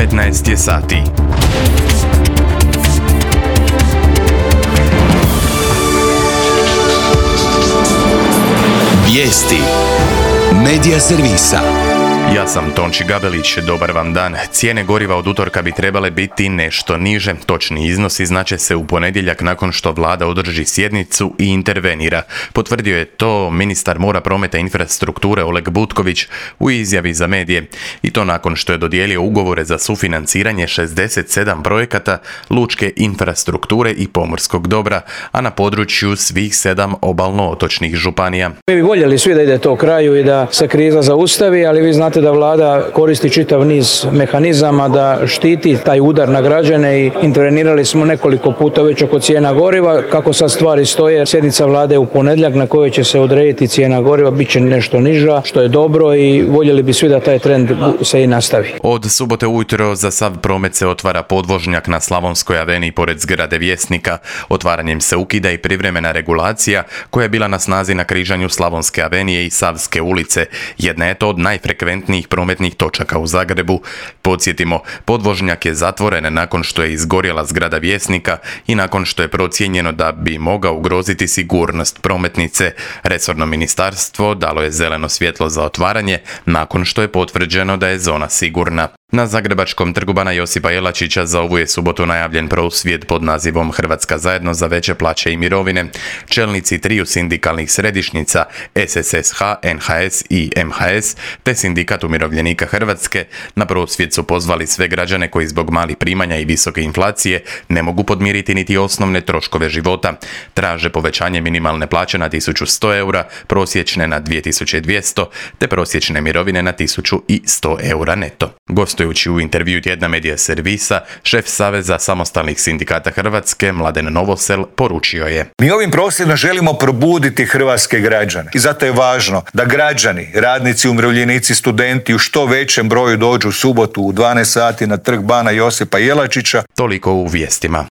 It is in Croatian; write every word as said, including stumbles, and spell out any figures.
petnaest je sati. Vijesti Medija servisa. Ja sam Tonči Gabelić, dobar vam dan. Cijene goriva od utorka bi trebale biti nešto niže. Točni iznosi znače se u ponedjeljak nakon što vlada održi sjednicu i intervenira. Potvrdio je to ministar mora, prometa i infrastrukture Oleg Butković u izjavi za medije. I to nakon što je dodijelio ugovore za sufinanciranje šezdeset sedam projekata lučke infrastrukture i pomorskog dobra, a na području svih sedam obalno-otočnih županija. Mi bi voljeli svi da ide to kraju i da se kriza zaustavi, ali vi znate da vlada koristi čitav niz mehanizama da štiti taj udar na građane i intervenirali smo nekoliko puta već oko cijena goriva. Kako sad stvari stoje, sjednica vlade je u ponedjeljak na kojoj će se odrediti cijena goriva, bit će nešto niža, što je dobro i voljeli bi svi da taj trend se i nastavi. Od subote ujutro za sav promet se otvara podvožnjak na Slavonskoj aveniji pored zgrade Vjesnika. Otvaranjem se ukida i privremena regulacija koja je bila na snazi na križanju Slavonske avenije i Savske ulice. Jedna je to od najfrekventnijih prometnih točaka u Zagrebu. Podsjetimo, podvožnjak je zatvoren nakon što je izgorjela zgrada Vjesnika i nakon što je procijenjeno da bi mogao ugroziti sigurnost prometnice. Resorno ministarstvo dalo je zeleno svjetlo za otvaranje nakon što je potvrđeno da je zona sigurna. Na zagrebačkom trgu Bana Josipa Jelačića za ovu je subotu najavljen prosvjed pod nazivom Hrvatska zajedno za veće plaće i mirovine. Čelnici triju sindikalnih središnjica S S S H, N H S i M H S te Sindikat umirovljenika Hrvatske na prosvjed su pozvali sve građane koji zbog malih primanja i visoke inflacije ne mogu podmiriti niti osnovne troškove života. Traže povećanje minimalne plaće na tisuću sto eura, prosječne na dvije tisuće dvjesto te prosječne mirovine na tisuću sto eura neto. Gostujući u intervju tjedna Medija servisa, šef Saveza samostalnih sindikata Hrvatske, Mladen Novosel, poručio je: Mi ovim prosvjedom želimo probuditi hrvatske građane i zato je važno da građani, radnici, umirovljenici, studenti u što većem broju dođu u subotu u dvanaest sati na trg Bana Josipa Jelačića. Toliko u vijestima.